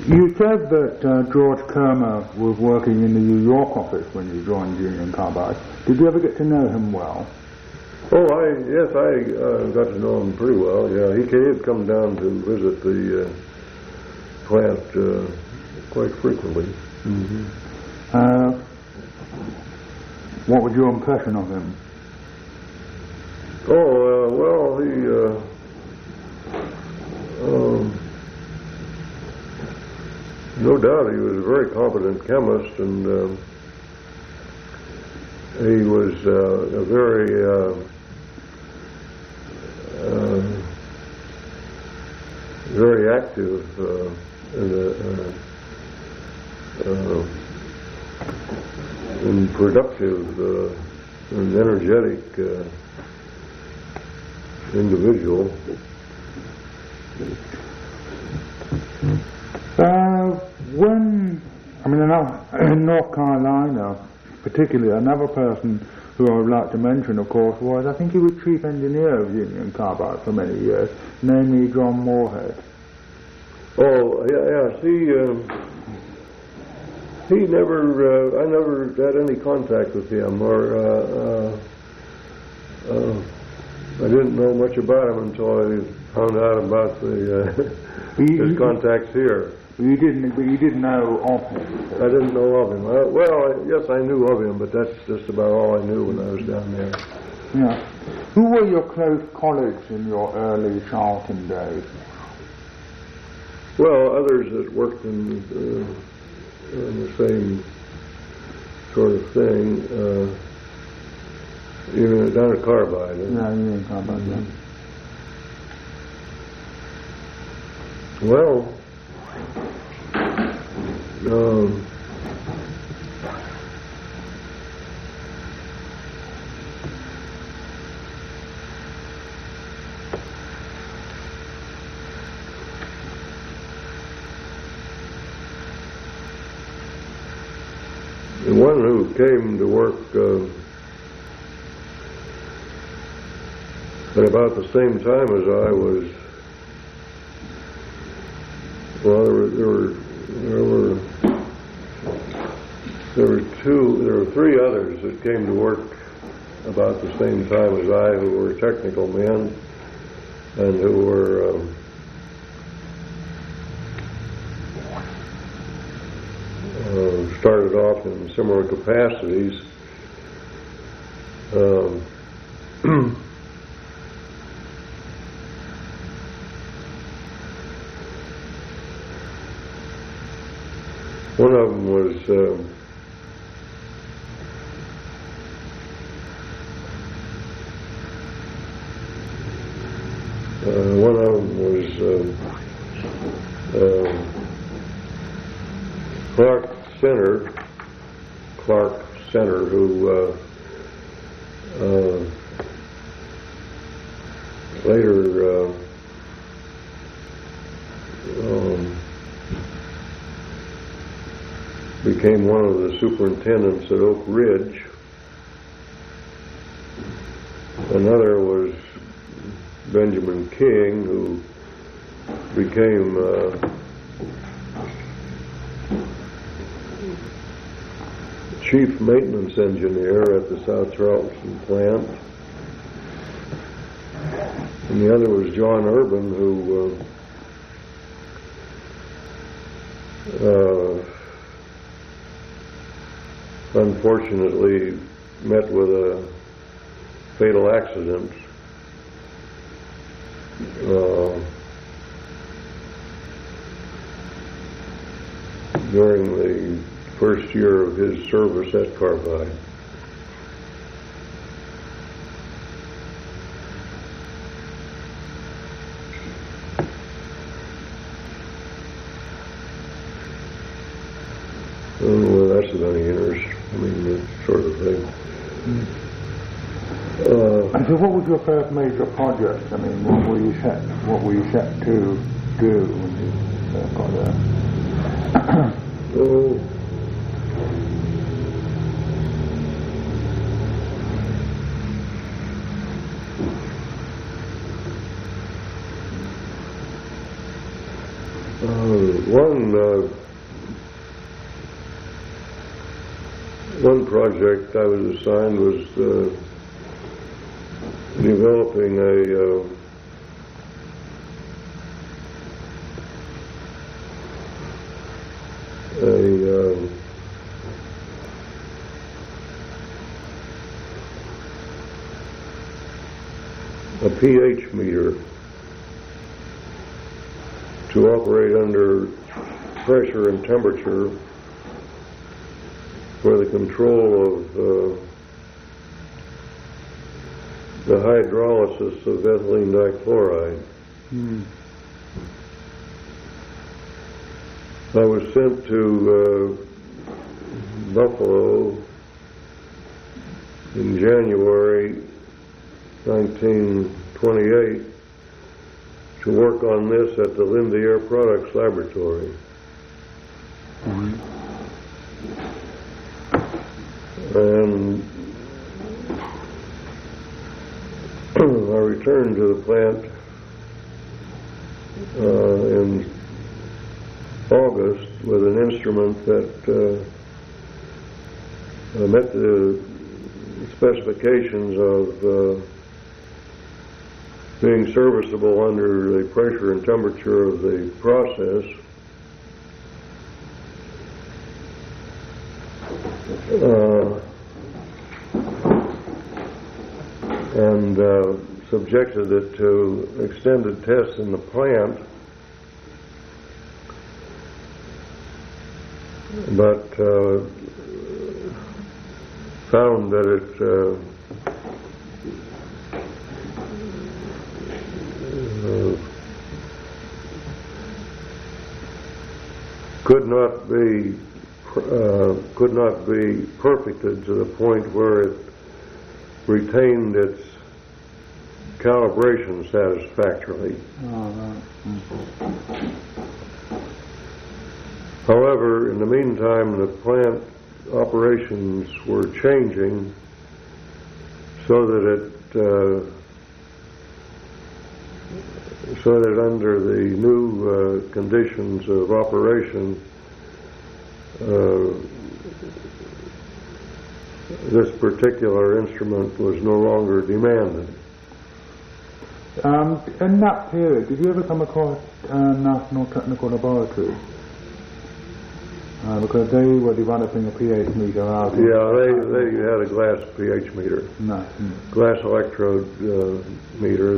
You said that George Kermer was working in the New York office when you joined Union Carbide. Did you ever get to know him well? Oh, yes, I got to know him pretty well. Yeah, he had come down to visit the plant quite frequently. Mm-hmm. What was your impression of him? Oh, well, no doubt he was a very competent chemist, and he was a very very active and productive and energetic individual. In North Carolina, particularly, another person who I would like to mention, of course, was, I think he was chief engineer of Union Carbide for many years, namely John Moorhead. Oh, yes, he never, I never had any contact with him, or I didn't know much about him until I found out about his contacts here. You didn't know of him? I didn't know of him. Yes, I knew of him, but that's just about all I knew when I was down there. Yeah. Who were your close colleagues in your early Charlton days? Well, others that worked in the same sort of thing, even down at Carbide. Yeah, Union Carbide, yeah. Well, the one who came to work at about the same time as I was, well, there were three others that came to work about the same time as I, who were technical men and who were started off in similar capacities. One of them was Clark Center, who later became one of the superintendents at Oak Ridge. Another was Benjamin King, who became chief maintenance engineer at the South Charleston plant. And the other was John Urban, who unfortunately met with a fatal accident during the first year of his service at Carbide. Well, that's of any interest. I mean, that sort of thing. And so, what was your first major project? I mean, what were you set to do when you got there? One project I was assigned was developing a pH meter to operate under pressure and temperature for the control of the hydrolysis of ethylene dichloride. I was sent to Buffalo in January 1928 to work on this at the Linde Air Products Laboratory. And I returned to the plant in August with an instrument that met the specifications of being serviceable under the pressure and temperature of the process. And subjected it to extended tests in the plant, but found that it could not be perfected to the point where it retained its calibration satisfactorily. However, in the meantime, the plant operations were changing so that under the new conditions of operation, this particular instrument was no longer demanded. In that period, did you ever come across National Technical Laboratory? Because they were developing a pH meter out. Yeah, they had a glass pH meter. No. Glass electrode meter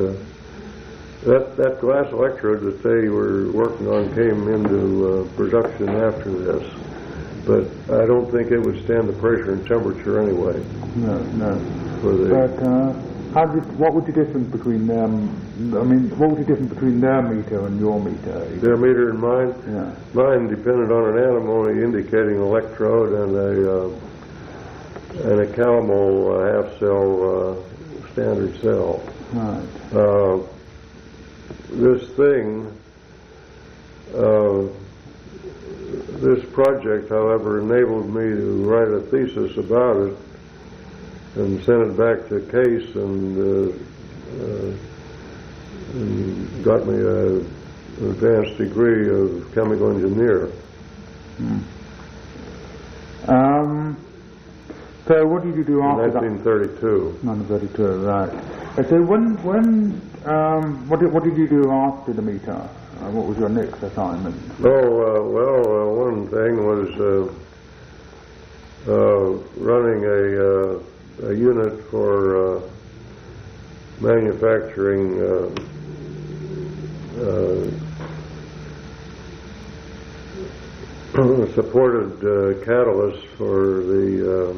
that glass electrode that they were working on came into production after this. But I don't think it would stand the pressure and temperature anyway. No. But what was the difference between them? I mean, what was the difference between their meter and your meter? Their meter and mine? Yeah. Mine depended on an anemone indicating electrode and a Calmol half cell standard cell. Right. This project, however, enabled me to write a thesis about it and sent it back to Case and got me an advanced degree of chemical engineer. So what did you do after 1932. 1932, right. So what did you do after the meter? What was your next assignment? One thing was running a unit for manufacturing supported catalysts for the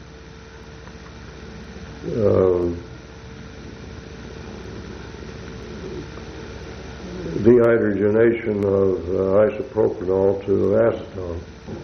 dehydrogenation of isopropanol to acetone.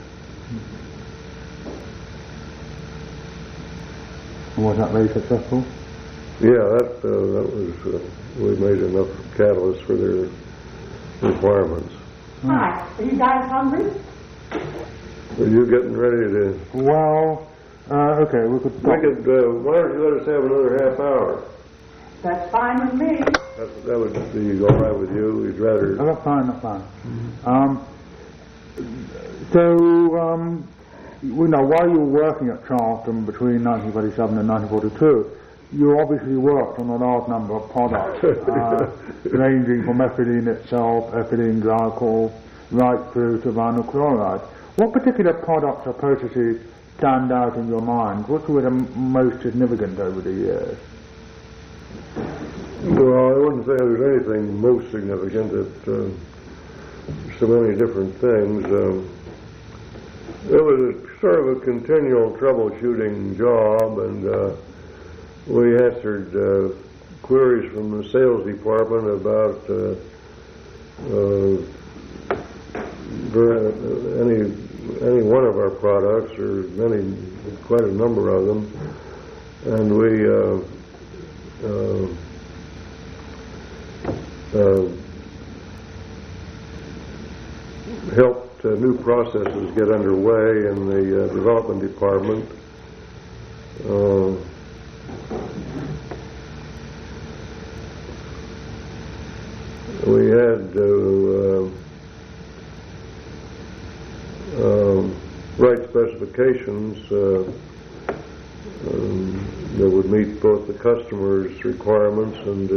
Was that very successful? Yeah, that was. We made enough catalysts for their requirements. Hi, are you guys hungry? Are you getting ready to? Well, okay, we could. Why don't you let us have another half hour? That's fine with me. That would be all right with you. You'd rather... Oh, that's fine, that's fine. While you were working at Charlton between 1947 and 1942, you obviously worked on a large number of products, ranging from ethylene itself, ethylene glycol, right through to vinyl chloride. What particular products or processes stand out in your mind? Which were the most significant over the years? Well, I wouldn't say there's anything most significant. So many different things. It was sort of a continual troubleshooting job, and we answered queries from the sales department about any one of our products, or quite a number of them, and we helped new processes get underway in the development department. We had to write specifications that would meet both the customer's requirements and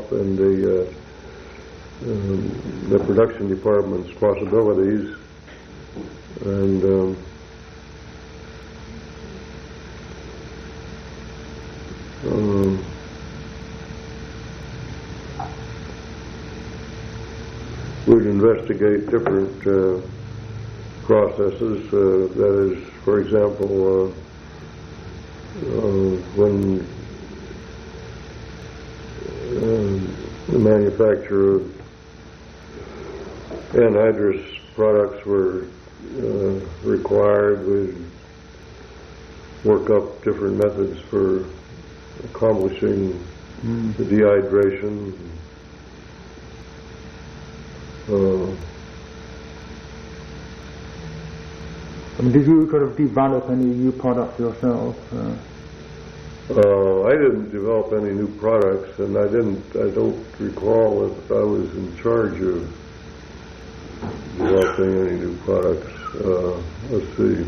the production department's possibilities, and we'd investigate different processes. That is, for example, when the manufacture of anhydrous products were required, we'd work up different methods for accomplishing the dehydration. Did you sort of develop any new products yourself? I didn't develop any new products, and I don't recall if I was in charge of developing any new products. Let's see.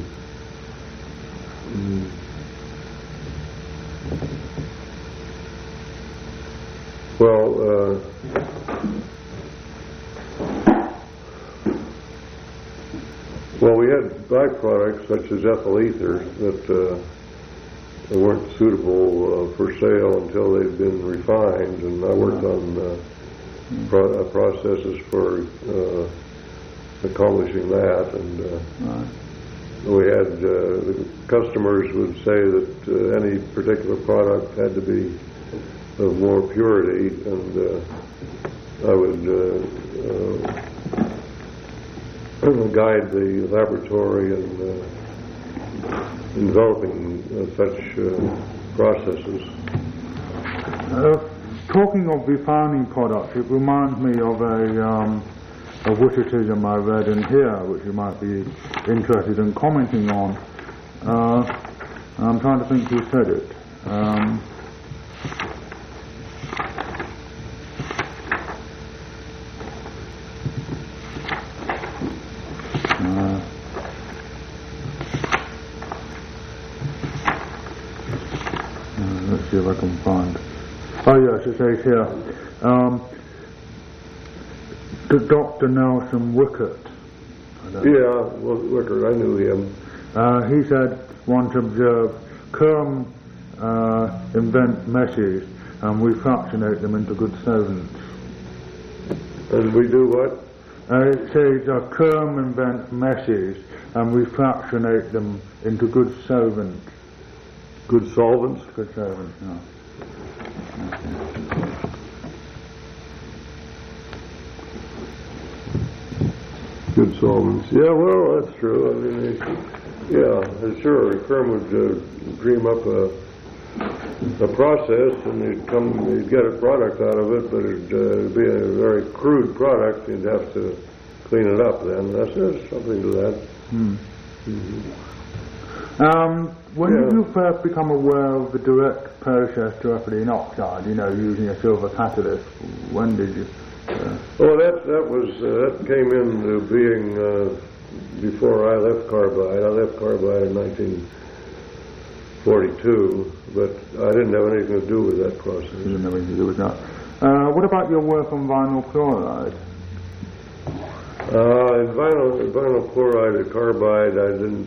Well, we had byproducts such as ethyl ether that weren't suitable for sale until they'd been refined, and I worked on processes for accomplishing that, and we had the customers would say that any particular product had to be of more purity, and I would guide the laboratory in developing such processes. Talking of refining products, it reminds me of a witticism I read in here, which you might be interested in commenting on. I'm trying to think who said it. Let's see if I can find. Oh yes, it says here. Dr. Nelson Wickert. Yeah, well, Wickert, I knew him. He said once observed, Kerm invent meshes and we fractionate them into good solvents. And we do what? It says Kerm invent meshes and we fractionate them into good solvents. Good solvents? Good solvents, yeah. Good solvents. Yeah, well, that's true. I mean, sure. Kerm would dream up a process, and he'd get a product out of it, but it'd be a very crude product. You'd have to clean it up then. There's something to that. When did you first become aware of the direct process to ethylene oxide, using a silver catalyst? When did you... Well, that came into being before I left carbide. I left carbide in 1942, but I didn't have anything to do with that process. You didn't have anything to do with that. What about your work on vinyl chloride? In vinyl chloride at carbide, I didn't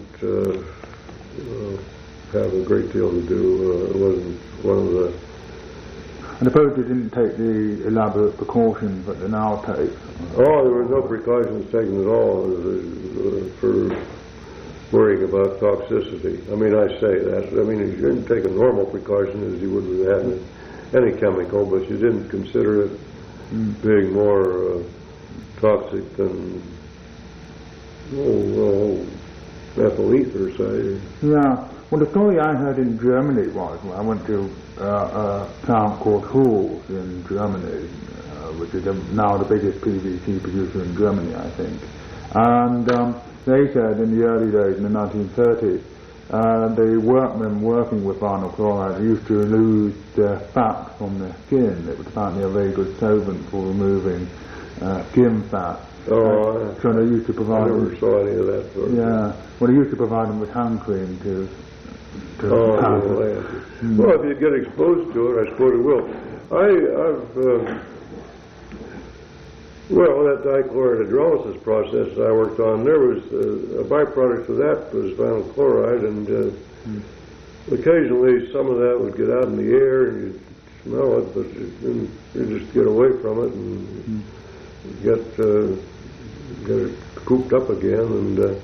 have a great deal to do. It wasn't one of the... I suppose you didn't take the elaborate precautions that they now take. Oh, there were no precautions taken at all for worrying about toxicity. I mean, I say that. I mean, you didn't take a normal precaution as you would with any chemical, but you didn't consider it being more toxic than methyl ether, say. Yeah. Well, the story I heard in Germany was when I went to a plant called Hools in Germany, which is now the biggest PVC producer in Germany, I think. And they said in the early days, in the 1930s, the workmen working with vinyl chloride used to lose their fat from their skin. It was apparently a very good solvent for removing skin fat. Oh, so they used to provide... I never saw any of that sort of thing. Yeah. Well, they used to provide them with hand cream to well, if you get exposed to it, I suppose it will. That dichloride hydrolysis process I worked on, there was a byproduct of that was vinyl chloride, and occasionally some of that would get out in the air and you'd smell it, but you just get away from it and get it cooped up again, and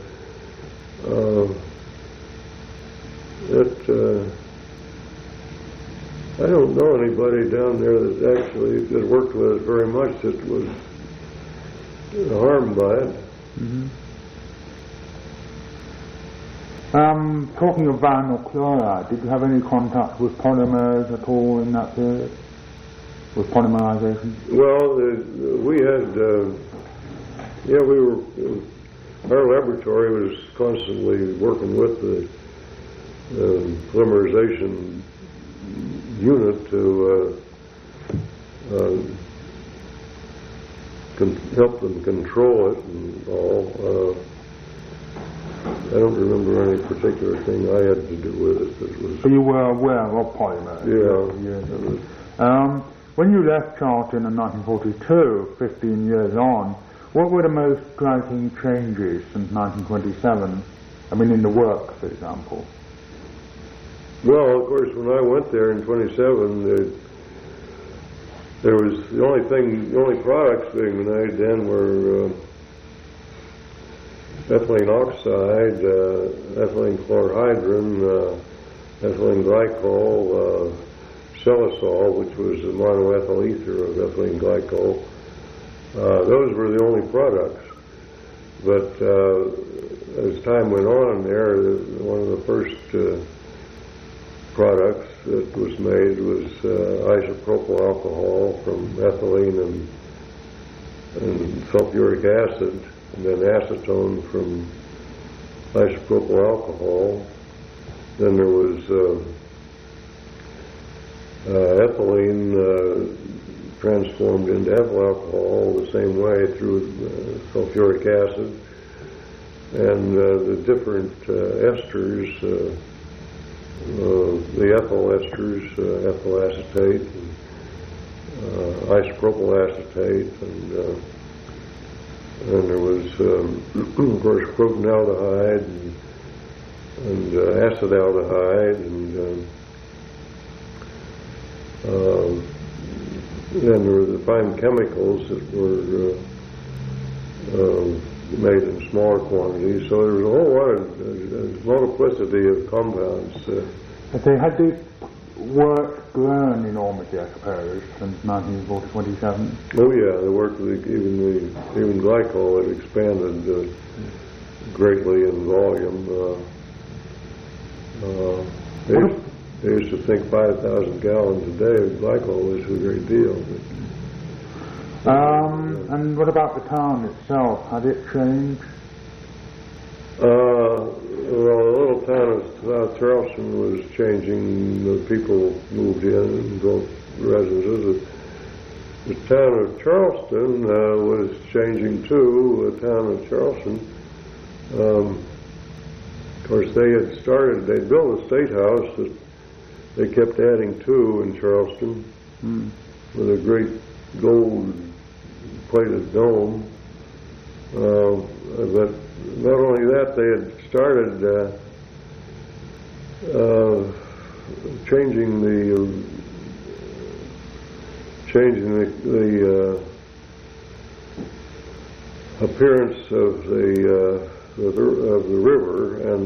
I don't know anybody down there that worked with it very much that was harmed by it. Talking of vinyl chloride, did you have any contact with polymers at all in that period? With polymerization? Well, we had, our laboratory was constantly working with the polymerization unit to help them control it and all. I don't remember any particular thing I had to do with it. So you were aware of polymers? Yeah. When you left Charlton in 1942, 15 years on, what were the most striking changes since 1927? I mean, in the work, for example. Well, of course, when I went there in 27, there was the only products being made then were ethylene oxide, ethylene chlorhydrin, ethylene glycol, Celisol, which was the monoethyl ether of ethylene glycol. Those were the only products. But as time went on there, one of the first products that was made was isopropyl alcohol from ethylene and sulfuric acid, and then acetone from isopropyl alcohol. Then there was ethylene transformed into ethyl alcohol the same way through sulfuric acid, and the different esters, the ethyl esters, ethyl acetate, and isopropyl acetate, and there was, of course, propanaldehyde and acetaldehyde, and then there were the fine chemicals that were made in smaller quantities. So there was a whole lot of multiplicity of compounds. But they had the work grown enormously, I suppose, since 1927. Oh yeah, the work of even glycol had expanded greatly in volume. They used to think 5,000 gallons a day of glycol was a great deal. And what about the town itself? Had it changed? well, the little town of South Charleston was changing. The people moved in and built residences. The town of Charleston was changing too. The town of Charleston, of course, they built a state house that they kept adding to in Charleston with a great gold-plated dome. But not only that, they had started changing the appearance of the river, and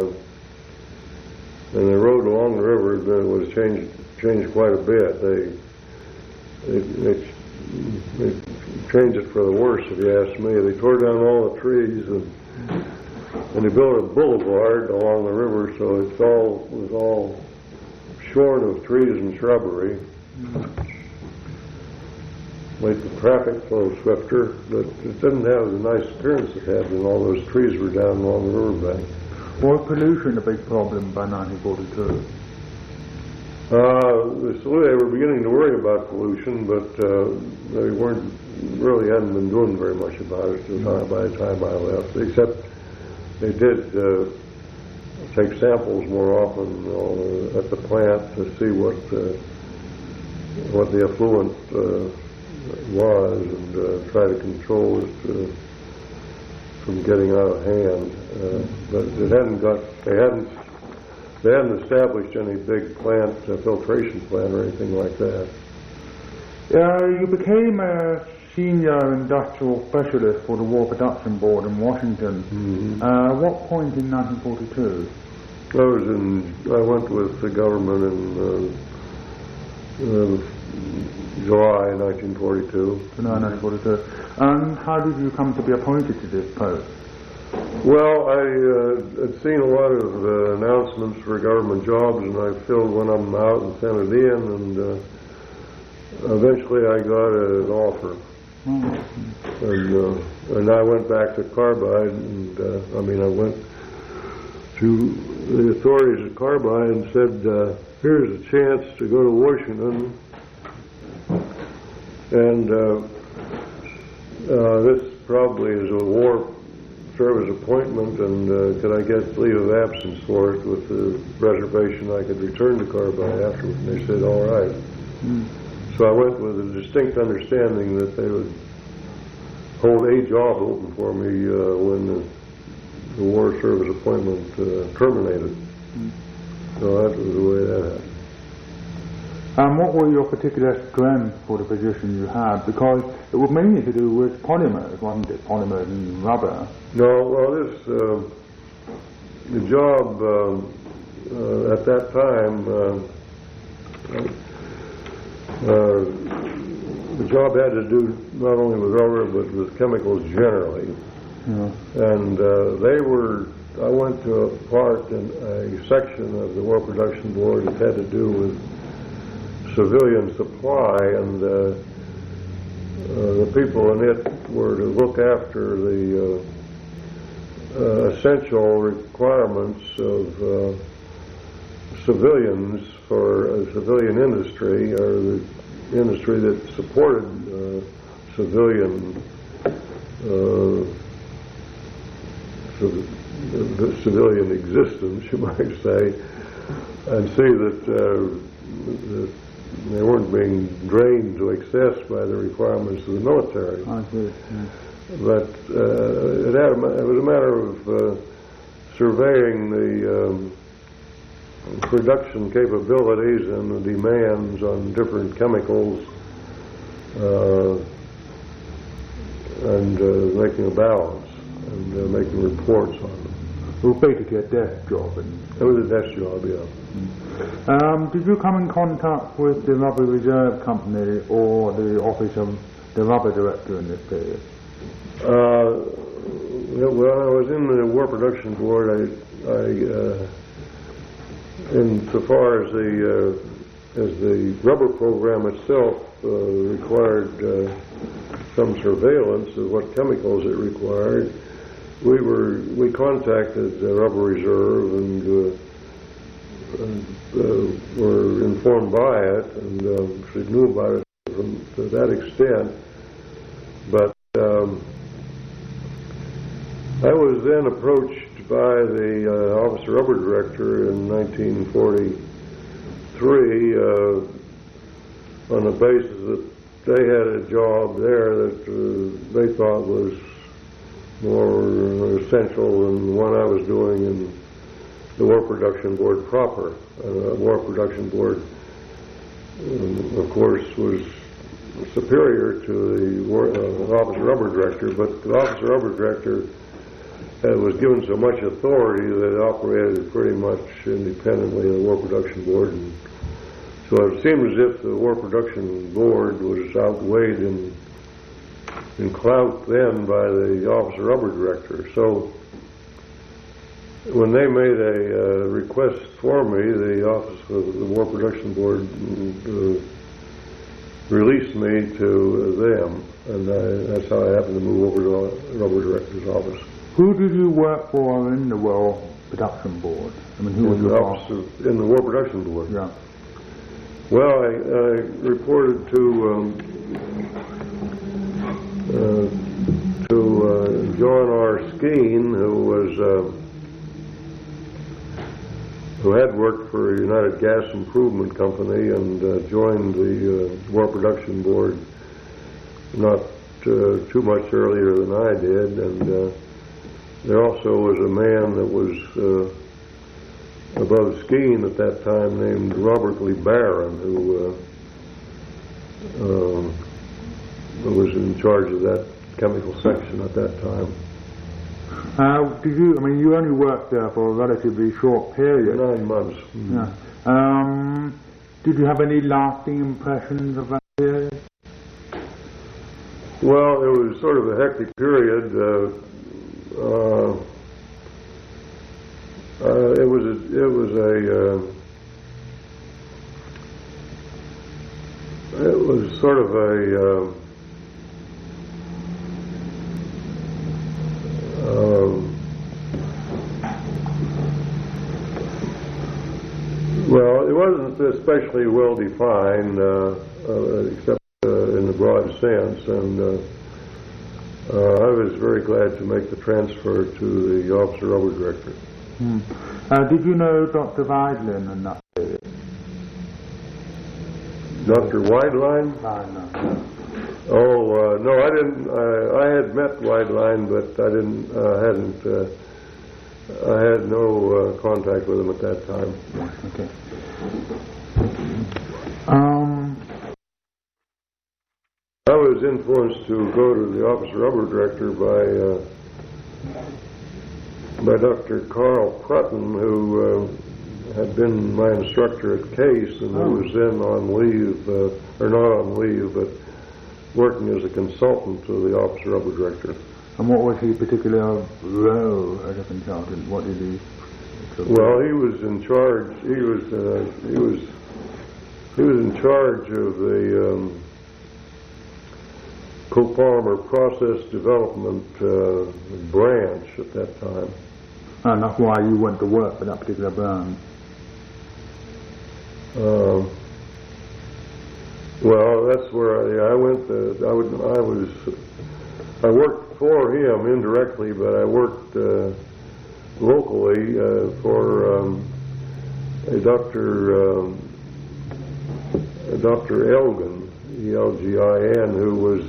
the road along the river was changed quite a bit. They changed it for the worse, if you ask me. They tore down all the trees and they built a boulevard along the river, so it was all shorn of trees and shrubbery. Made the traffic flow swifter, but it didn't have the nice appearance it had when all those trees were down along the riverbank. Was pollution a big problem by 1942? They were beginning to worry about pollution, but they hadn't been doing very much about it by the time I left, except they did take samples more often at the plant to see what the effluent was and try to control it from getting out of hand. But they hadn't established any big plant, filtration plant or anything like that. You became a senior industrial specialist for the War Production Board in Washington. Mm-hmm. What point in 1942? I went with the government in July 1942. July 1942. And how did you come to be appointed to this post? Well, I had seen a lot of announcements for government jobs, and I filled one of them out and sent it in, and eventually I got an offer. And I went back to Carbide, and I went to the authorities at Carbide and said, here's a chance to go to Washington, and this probably is a war service appointment, and could I get leave of absence for it with the reservation I could return to Carbide afterwards? And they said, all right. So I went with a distinct understanding that they would hold a job open for me when the war service appointment terminated. So that was the way that happened. What were your particular strengths for the position you had? Because it was mainly to do with polymers, wasn't it? Polymers and rubber. No, well, the job at that time, the job had to do not only with rubber but with chemicals generally. Yeah. And I went to a part in a section of the War Production Board that had to do with civilian supply, and the people in it were to look after the essential requirements of civilians for a civilian industry, or the industry that supported civilian existence, you might say, and see that they weren't being drained to excess by the requirements of the military. I see. Yeah. But it was a matter of surveying the production capabilities and the demands on different chemicals and making a balance and making reports on them. It was basically a desk job. It was a desk job, yeah. Did you come in contact with the Rubber Reserve Company or the office of the rubber director in this period? Well, I was in the War Production Board. Insofar as the rubber program itself required some surveillance of what chemicals it required, we contacted the Rubber Reserve and were informed by it, and she knew about it to that extent. But I was then approached by the Office of Rubber Director in 1943 on the basis that they had a job there that they thought was more essential than the one I was doing in the War Production Board proper. War Production Board, of course, was superior to the Office of Rubber Director, but the Office of Rubber Director was given so much authority that it operated pretty much independently of the War Production Board. And so it seemed as if the War Production Board was outweighed in clout then by the Office of Rubber Director. So when they made a request for me, the Office of the War Production Board released me to them, and that's how I happened to move over to the Rubber Director's office. Who did you work for in the War Production Board? I mean, who was your boss? In the War Production Board? Yeah. Well, I reported to John R. Skeen, who had worked for United Gas Improvement Company and joined the War Production Board not too much earlier than I did, and there also was a man that was above Skeen at that time named Robert Lee Barron, who was in charge of that chemical section at that time. You only worked there for a relatively short period. 9 months. Mm-hmm. Yeah. Did you have any lasting impressions of that period? Well, it was sort of a hectic period. It was sort of a well, it wasn't especially well defined, except in the broad sense, and I was very glad to make the transfer to the Office of Rubber Director. Did you know Dr. Weidlein in that period? Dr. Weidlein? No. Oh, no, I didn't. I had met Weidlein, but I had no contact with him at that time. Okay. I was influenced to go to the Office of Rubber Director by Dr. Carl Prutton, who had been my instructor at Case, and who was then on leave, or not on leave, but working as a consultant to the Office of Rubber Director. And what was his particular role as a consultant? What did he? Well, he was in charge. He was in charge of the copolymer process development branch at that time. And that's why you went to work for that particular branch. Well, that's where I went. I worked for him indirectly, but I worked locally for a Dr. Elgin, E-L-G-I-N, who was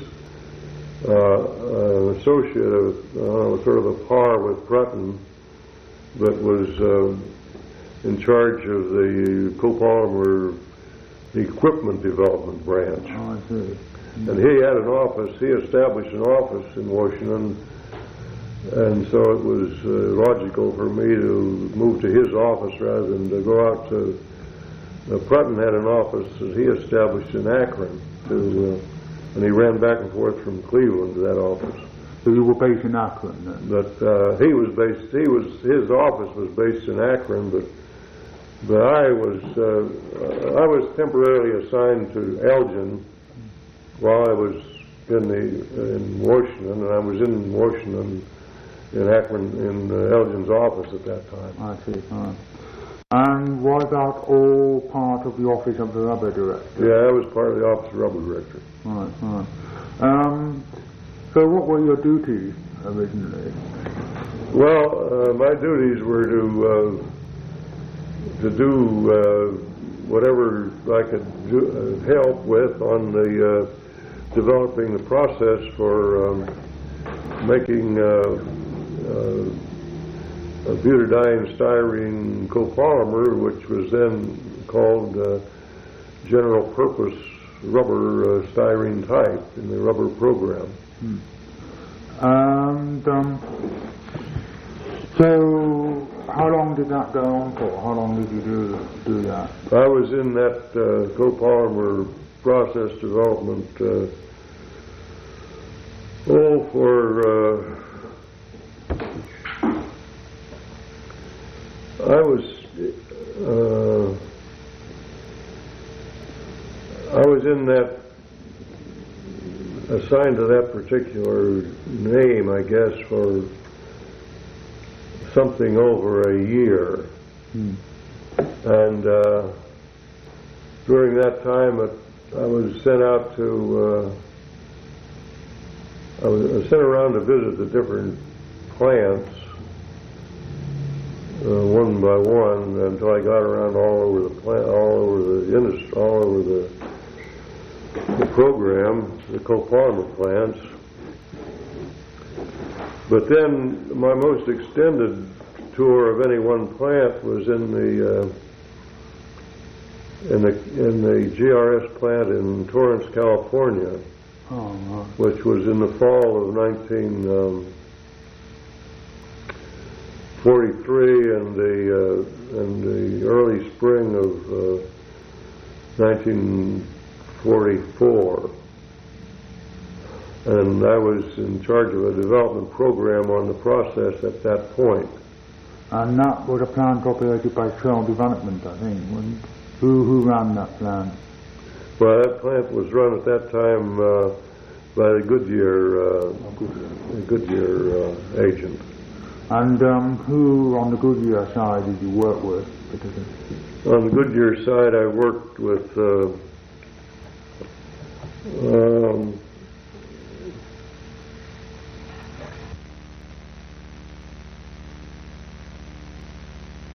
an associate of sort of a par with Prutton, but was in charge of the copolymer equipment development branch. Oh, I see. And he had an office. He established an office in Washington, and so it was logical for me to move to his office rather than to go out to. Prutton had an office that he established in Akron, and he ran back and forth from Cleveland to that office. So you were based in Akron then? But his office was based in Akron, but I was temporarily assigned to Elgin while I was in Washington, and I was in Washington in Ackman, in Elgin's office at that time. I see. And was that all part of the office of the rubber director? Yeah, I was part of the office of rubber director. Right. So what were your duties originally? Well, my duties were to do whatever I could help with on the developing the process for making a butadiene styrene copolymer, which was then called general purpose rubber styrene type in the rubber program. And so how long did that go on for? How long did you do that? I was in that copolymer process development I was in that, assigned to that particular name, I guess, for something over a year. And during that time, I was sent out to, I was sent around to visit the different plants, one by one, until I got around all over the plant, all over the industry, all over the program, the copolymer plants. But then my most extended tour of any one plant was in the GRS plant in Torrance, California, which was in the fall of 1943 and the early spring of 1944. And I was in charge of a development program on the process at that point. And that was a plant operated by Shell Development, I think. Who ran that plant? Well, that plant was run at that time by the Goodyear agent. And who on the Goodyear side did you work with? On the Goodyear side, I worked with